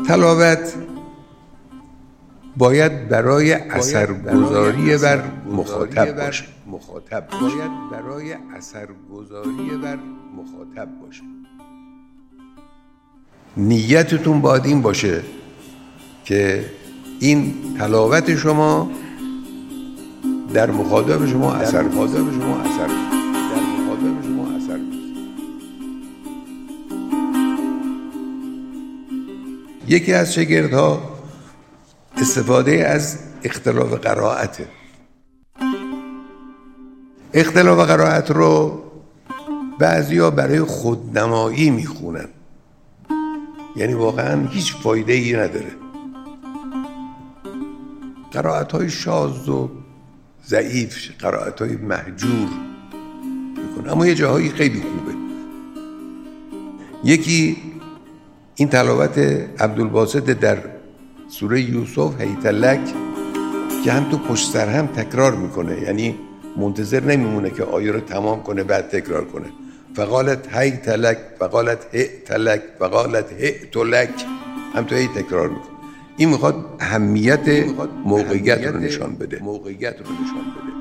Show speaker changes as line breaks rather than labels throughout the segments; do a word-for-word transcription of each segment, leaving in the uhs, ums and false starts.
تلاوت باید برای اثرگذاری بر مخاطب باشه. مخاطب باید برای اثرگذاری بر مخاطب باشه. نیتتون باید این باشه که این تلاوت شما در مخاطب شما اثر مخاطب شما اثر در مخاطب شما اثر یکی از شاگردها استفاده از اختلاف قرائته. اختلاف قرائت رو بعضیا برای خودنمایی میخونن، یعنی واقعا هیچ فایده ای نداره. قرائت های شاذ و ضعیف، قرائت های مهجور میکنه، اما یه جاهایی خیلی خوبه. یکی این تلاوت عبدالباسط در سوره یوسف هیتلک که هم تو پشت سر هم تکرار میکنه، یعنی منتظر نمیمونه که آیه رو تمام کنه بعد تکرار کنه. فقالت هیتلک فقالت هیتلک فقالت هیتلک، هم تو هی تکرار میکنه. این میخواد اهمیت موقعیت رو نشان بده. موقعیت رو نشان بده.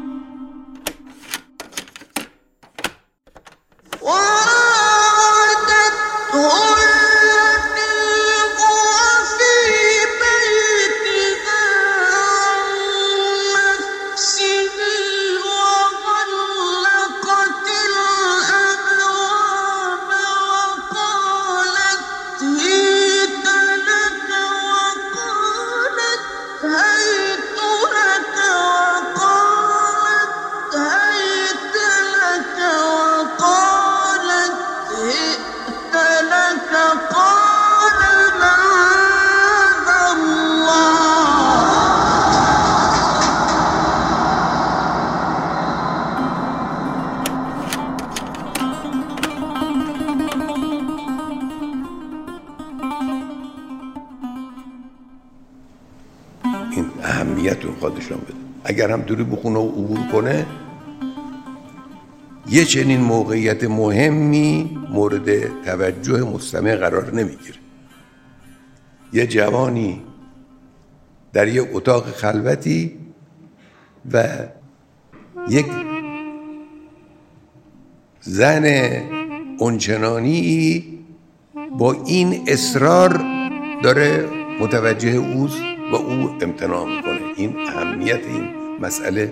این اهمیت رو خودشان بده. اگر هم دوری بخونه و عبور کنه، یه چنین موقعیت مهمی مورد توجه مستمع قرار نمیگیره. یه جوانی در یک اتاق خلوتی و یک زن اونچنانی با این اصرار داره متوجه اوست و او امتناع میکنه. این اهمیت این مسئله،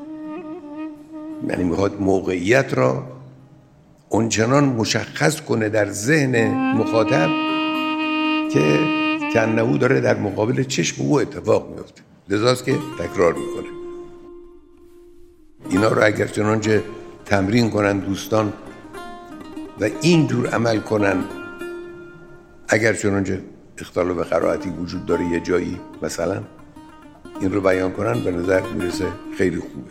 یعنی میخواد موقعیت را اونچنان مشخص کنه در ذهن مخاطب که کنه‌او داره در مقابل چشم او اتفاق میفته، لذاست که تکرار میکنه. اینا رو اگر چنانچه تمرین کنن دوستان و اینجور عمل کنن، اگر چنانچه اختلاف قرائتی وجود داره یه جایی مثلا، این رو بیان کنن، به نظر میرسه خیلی خوبه.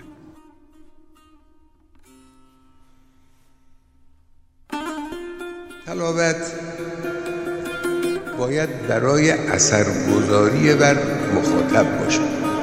تلاوت باید برای اثرگذاری بر مخاطب باشه.